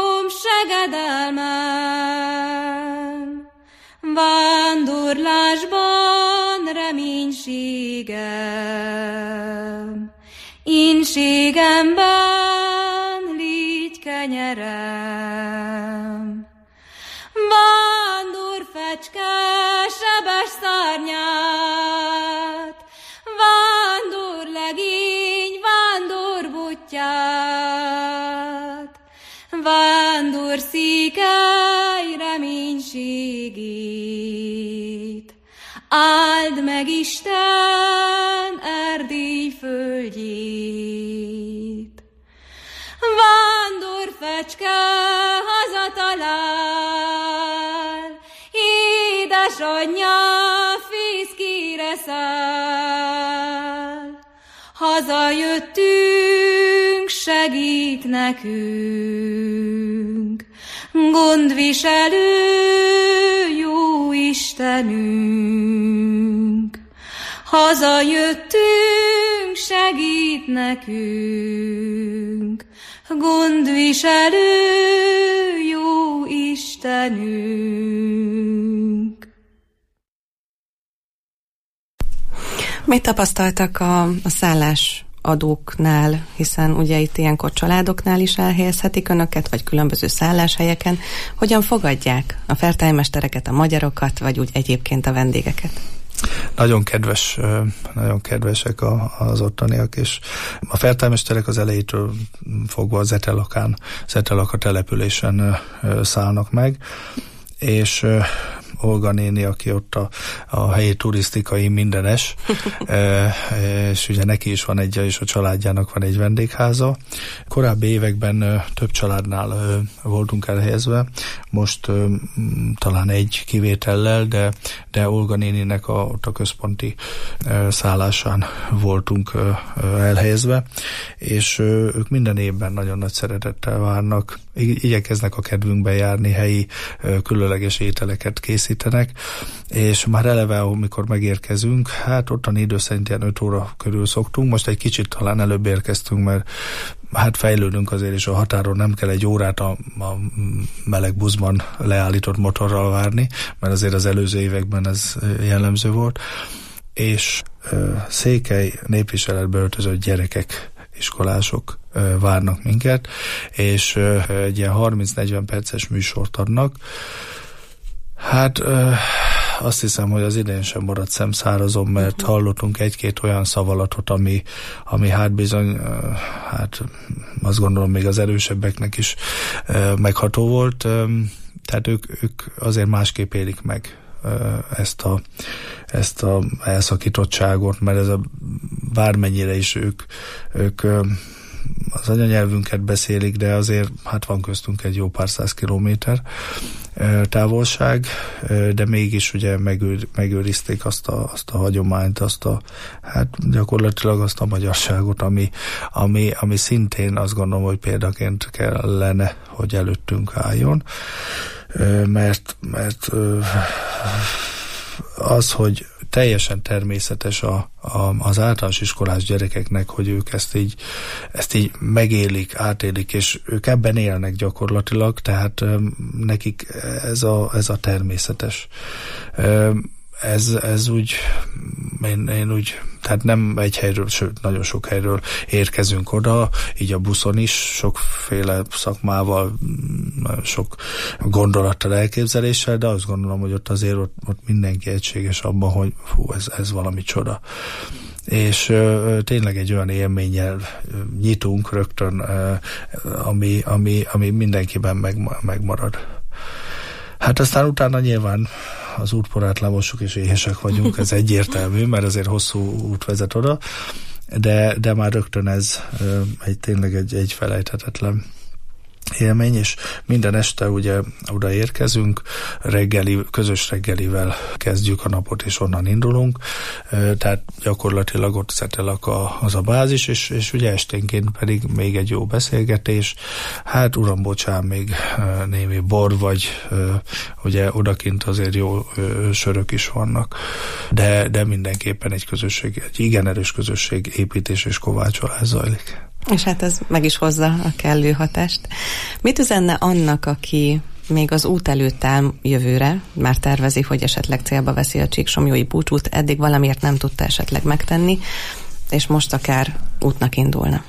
vendégem, ínségemben légy kenyerem. Vándor fecske sebes szárnyát, vándor legény, vándor botját, vándor székely reménységét. Áld meg Isten Erdély földjét. Vándor fecske hazatalál, édesanyja fészkére száll. Hazajöttünk, segít nekünk, gondviselő jó Istenünk. Hazajöttünk, segít nekünk, gondviselő jó Istenünk. Mit tapasztaltak a, a szállásadóknál, hiszen ugye itt ilyenkor családoknál is elhelyezhetik önöket, vagy különböző szálláshelyeken. Hogyan fogadják a fertálymestereket, a magyarokat, vagy úgy egyébként a vendégeket? Nagyon kedves, nagyon kedvesek az ottaniak, és a fertálymesterek az elejétől fogva az Etelakán, az Etelaka településen szállnak meg, és Olga néni, aki ott a, a helyi turisztikai mindenes, e, és ugye neki is van egy, és a családjának van egy vendégháza. Korábbi években több családnál voltunk elhelyezve, most talán egy kivétellel, de, de Olga néninek a, ott a központi szállásán voltunk elhelyezve, és ők minden évben nagyon nagy szeretettel várnak, igyekeznek a kedvünkbe járni, helyi különleges ételeket készítenek, és már eleve, amikor megérkezünk, hát ottani idő szerint ilyen öt óra körül szoktunk, most egy kicsit talán előbb érkeztünk, mert hát fejlődünk azért, és a határon nem kell egy órát a, a meleg buszban leállított motorral várni, mert azért az előző években ez jellemző volt, és uh, székely népviseletbe öltözött gyerekek, iskolások uh, várnak minket, és uh, egy ilyen harminc-negyven perces műsort adnak. Hát uh, azt hiszem, hogy az idén sem maradt szemszárazon, mert uh-huh. hallottunk egy-két olyan szavalatot, ami, ami hát bizony, uh, hát azt gondolom még az erősebbeknek is uh, megható volt. Um, tehát ők, ők azért másképp élik meg ezt a, ezt a elszakítottságot, mert ez a bármennyire is ők, ők az anyanyelvünket beszélik, de azért hát van köztünk egy jó pár száz kilométer távolság, de mégis ugye megőr, megőrizték azt a, azt a hagyományt, azt a, hát gyakorlatilag azt a magyarságot, ami, ami, ami szintén azt gondolom, hogy példaként kellene, hogy előttünk álljon, mert, mert az, hogy teljesen természetes a, a, az általános iskolás gyerekeknek, hogy ők ezt így, ezt így megélik, átélik, és ők ebben élnek gyakorlatilag, tehát um, nekik ez a, ez a természetes. Um, ez, ez úgy, én, én úgy, tehát nem egy helyről, sőt, nagyon sok helyről érkezünk oda, így a buszon is, sokféle szakmával, sok gondolattal, elképzeléssel, de azt gondolom, hogy ott azért ott, ott mindenki egységes abban, hogy fú, ez, ez valami csoda. És ö, tényleg egy olyan élménnyel nyitunk rögtön, ö, ami, ami, ami mindenkiben meg, megmarad. Hát aztán utána nyilván az útporát lemossuk és éhesek vagyunk, ez egyértelmű, mert azért hosszú út vezet oda, de, de már rögtön ez egy, tényleg egy, egy felejthetetlen élmény, és minden este ugye oda érkezünk, reggeli, közös reggelivel kezdjük a napot, és onnan indulunk, tehát gyakorlatilag ott szetelek az a bázis, és, és ugye esténként pedig még egy jó beszélgetés, hát uram, bocsán, még némi bor, vagy ugye odakint azért jó sörök is vannak, de, de mindenképpen egy közösség, egy igen erős közösség építés és kovácsolás zajlik. És hát ez meg is hozza a kellő hatást. Mit üzenne annak, aki még az út előtt áll jövőre, már tervezi, hogy esetleg célba veszi a Csíksomlyói búcsút, eddig valamiért nem tudta esetleg megtenni, és most akár útnak indulna.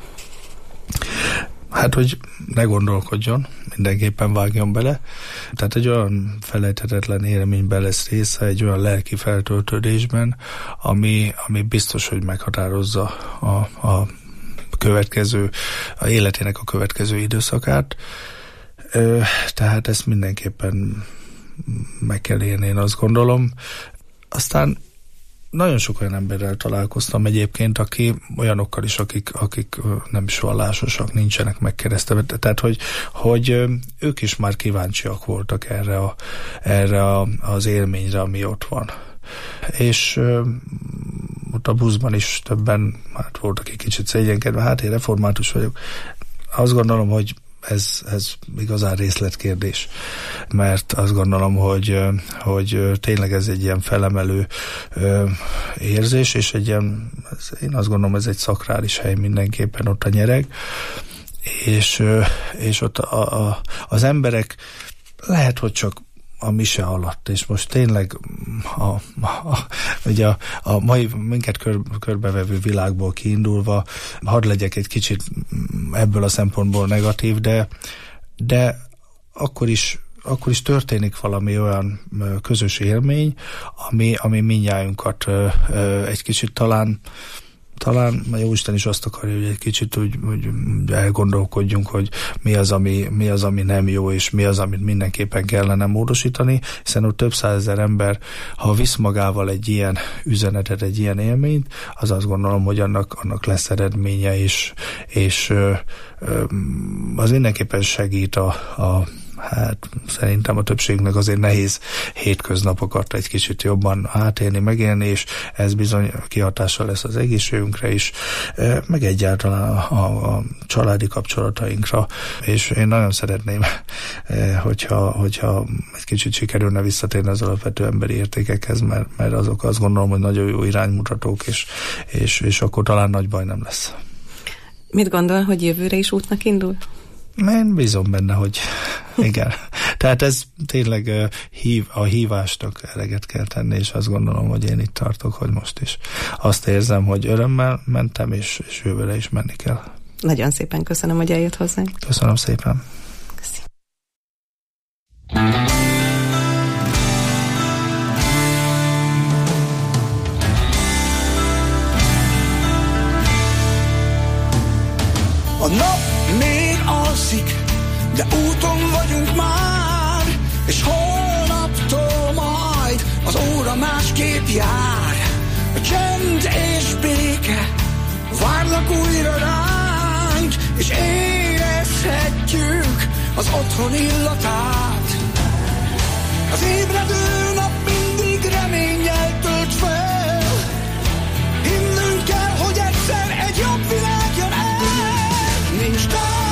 Hát, hogy ne gondolkodjon, mindenképpen vágjon bele. Tehát egy olyan felejthetetlen élményben lesz része, egy olyan lelki feltöltődésben, ami, ami biztos, hogy meghatározza a, a következő, a életének a következő időszakát. Ö, tehát ezt mindenképpen meg kell élni, én azt gondolom. Aztán nagyon sok olyan emberrel találkoztam egyébként, aki olyanokkal is, akik, akik nem is vallásosak, nincsenek megkeresztelve. Tehát, hogy, hogy ők is már kíváncsiak voltak erre, a, erre a, az élményre, ami ott van. És uh, ott a buszban is többen hát voltak egy kicsit szégyenkedve, hát én református vagyok. Azt gondolom, hogy Ez, ez igazán részletkérdés, mert azt gondolom, hogy, hogy tényleg ez egy ilyen felemelő érzés, és egy ilyen, én azt gondolom, ez egy szakrális hely mindenképpen, ott a nyereg, és, és ott a, a, az emberek lehet, hogy csak a mise alatt, és most tényleg a, a, a, ugye a, a mai minket kör, körbevevő világból kiindulva, hadd legyek egy kicsit ebből a szempontból negatív, de, de akkor is akkor is történik valami olyan közös élmény, ami, ami mindnyájunkat egy kicsit talán Talán a Jóisten is azt akarja, hogy egy kicsit úgy, úgy elgondolkodjunk, hogy mi az, ami, mi az, ami nem jó, és mi az, amit mindenképpen kellene módosítani, hiszen ott több százezer ember, ha visz magával egy ilyen üzenetet, egy ilyen élményt, az azt gondolom, hogy annak, annak lesz eredménye, és, és ö, ö, az mindenképpen segít a, a hát szerintem a többségnek azért nehéz hétköznapokat egy kicsit jobban átélni, megélni, és ez bizony kihatással lesz az egészségünkre is, meg egyáltalán a, a, a családi kapcsolatainkra, és én nagyon szeretném, hogyha, hogyha egy kicsit sikerülne visszatérni az alapvető emberi értékekhez, mert, mert azok azt gondolom, hogy nagyon jó iránymutatók, és, és, és akkor talán nagy baj nem lesz. Mit gondol, hogy jövőre is útnak indul? Én bízom benne, hogy igen. Tehát ez tényleg uh, hív, a hívásnak eleget kell tenni, és azt gondolom, hogy én itt tartok, hogy most is. Azt érzem, hogy örömmel mentem, és, és jövőre is menni kell. Nagyon szépen köszönöm, hogy eljött hozzánk. Köszönöm szépen. Köszönöm. A nap még alszik, de úton vagyunk már, és holnaptól majd az óra másképp jár. A csend és béke várnak újra ránk, és érezhetjük az otthon illatát. Az ébredő nap mindig reménnyel tölt fel, hinnünk kell, hogy egyszer egy jobb világ jön el. Nincs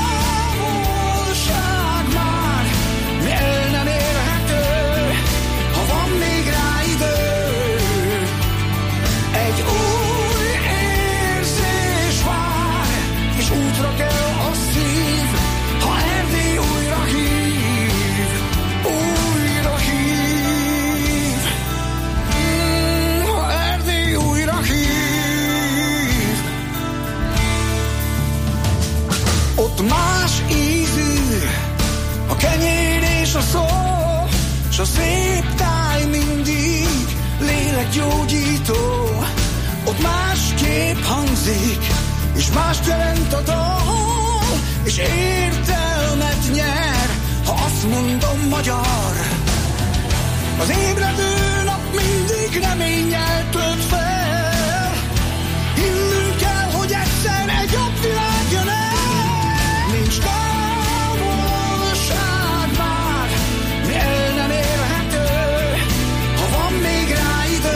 távolság már, mi el nem érhető, ha van még rá idő. Egy új érzés vár, és útra kell a szív, ha Erdély újra hív, újra hív. Mm, ha Erdély újra hív. Ott más ízű a kenyér és a szó, s a szép táj mindig lélekgyógyító. Ott másképp hangzik, és mást jelent a dal, és értelmet nyer, ha azt mondom magyar. Az ébredő nap mindig reménnyel tölt fel, hinnünk kell, hogy egyszer egy jobb világ jön el. Nincs távolság már, mi el nem érhető, ha van még rá idő.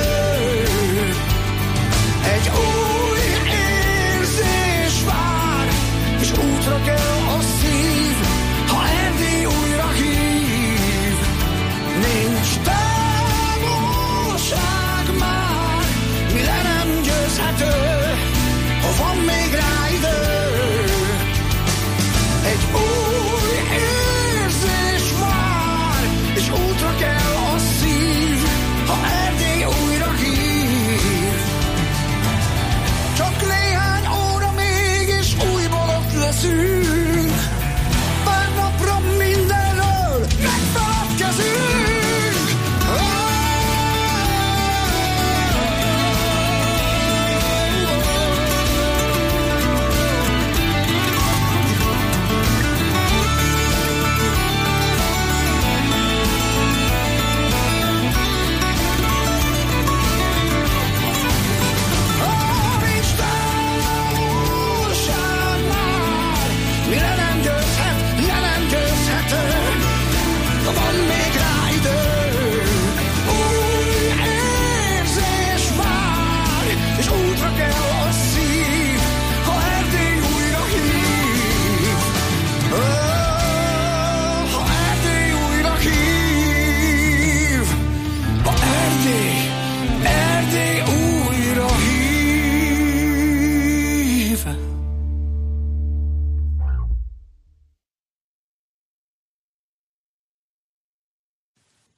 Egy új érzés vár, és útra kell a szív, ha Erdély újra hív. Nincs távolság már, mi le nem győzhető, ha van még rá idő. Egy új érzés vár,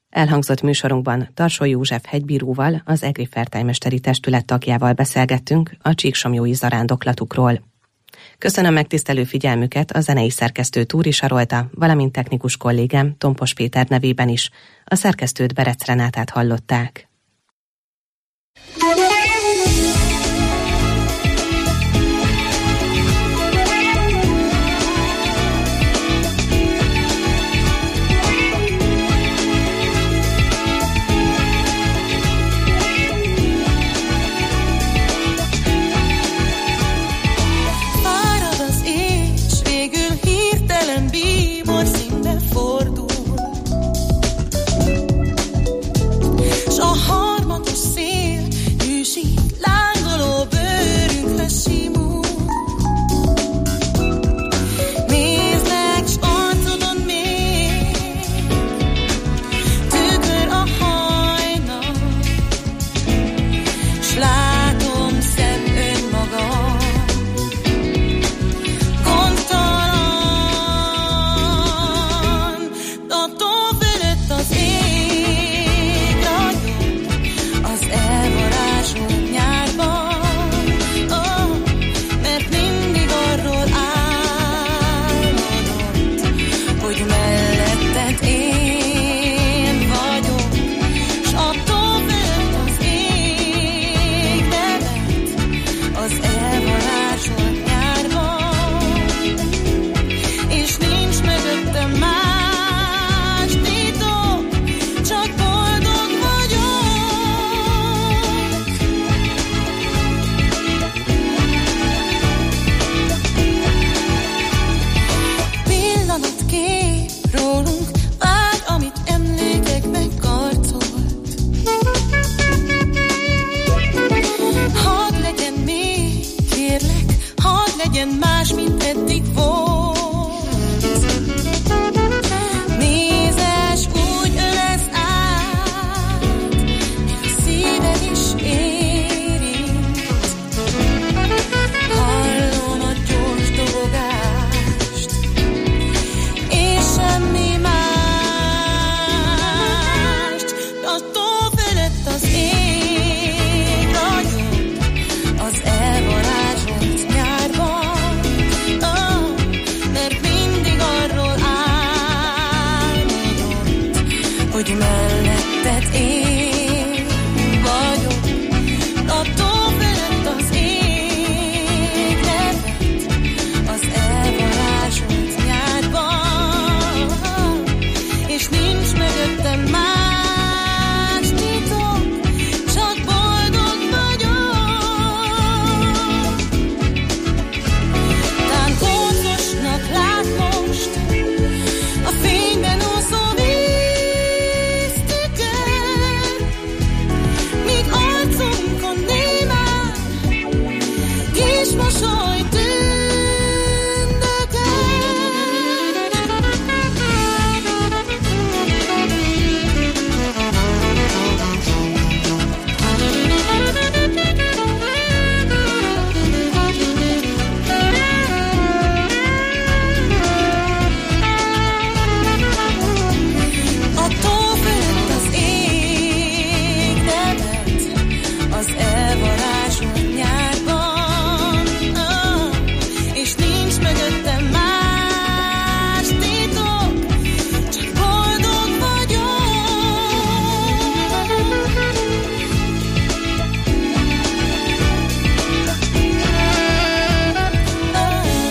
Elhangzott műsorunkban Tarsó József hegybíróval, az Egri Fertőmesteri Testület tagjával beszélgettünk a csíksomlyói zarándoklatukról. Köszönöm megtisztelő figyelmüket a zenei szerkesztő Túri Sarolta, valamint technikus kollégám Tompos Péter nevében is. A szerkesztőt, Berec Renátát hallották.